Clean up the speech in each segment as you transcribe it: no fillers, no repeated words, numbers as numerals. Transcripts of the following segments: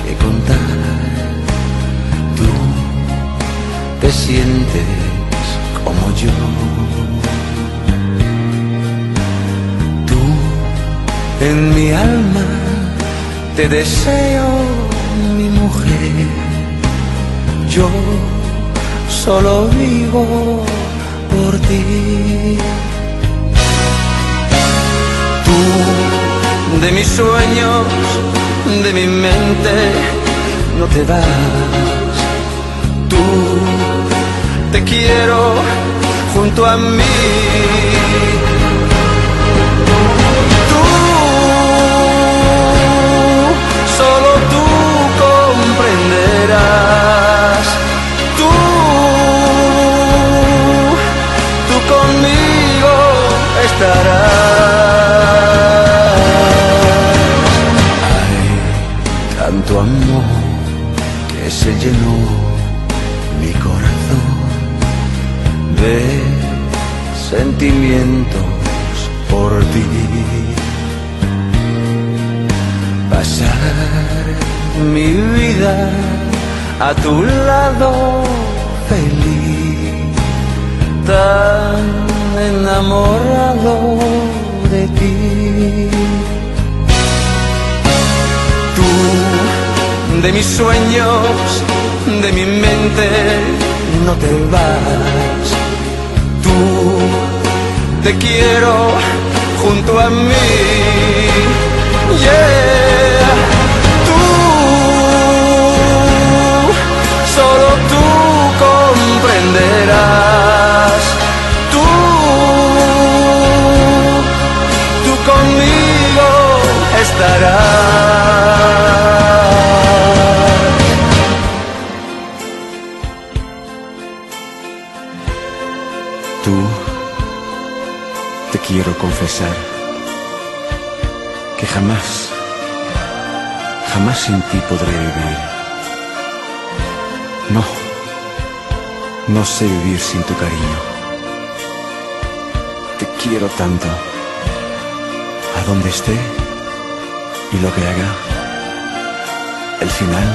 que contar. Tú te sientes como yo. Tú en mi alma te deseo, mi mujer. Yo solo vivo por ti. Tú de mis sueños, de mi mente, no te vas. Tú te quiero junto a mí. Tú, solo tú comprenderás. Tú conmigo estarás. Hay tanto amor que se llenó mi corazón de sentimientos por ti. Pasar mi vida a tu lado feliz, tan enamorado de ti. Tú de mis sueños, de mi mente, no te vas. Tú te quiero junto a mí. Yeah. Tú, solo tú comprenderás. Tú conmigo estarás. Tú, te quiero confesar que jamás sin ti podré vivir. No sé vivir sin tu cariño. Te quiero tanto, a donde esté y lo que haga. El final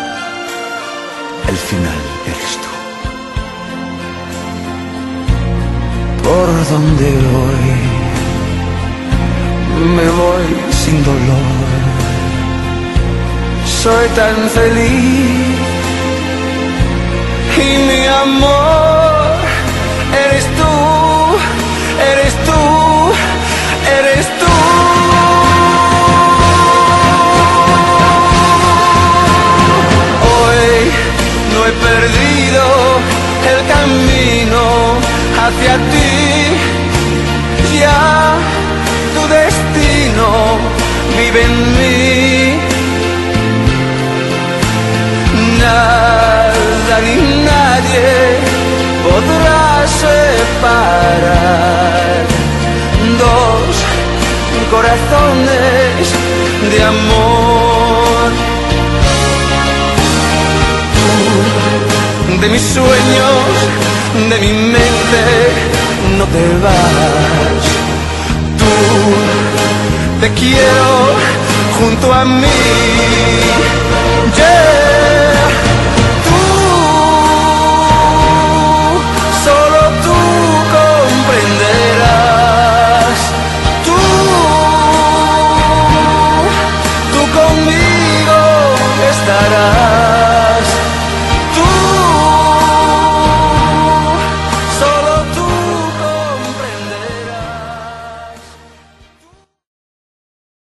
eres tú. Por donde voy, me voy sin dolor. Soy tan feliz y mi amor eres tú, eres tú, eres tú. Hoy no he perdido el camino hacia ti, ya tu destino vive en mí. Nada ni nadie podrá separar dos corazones de amor. Tú, de mis sueños, de mi mente, no te vas. Tú, te quiero junto a mí.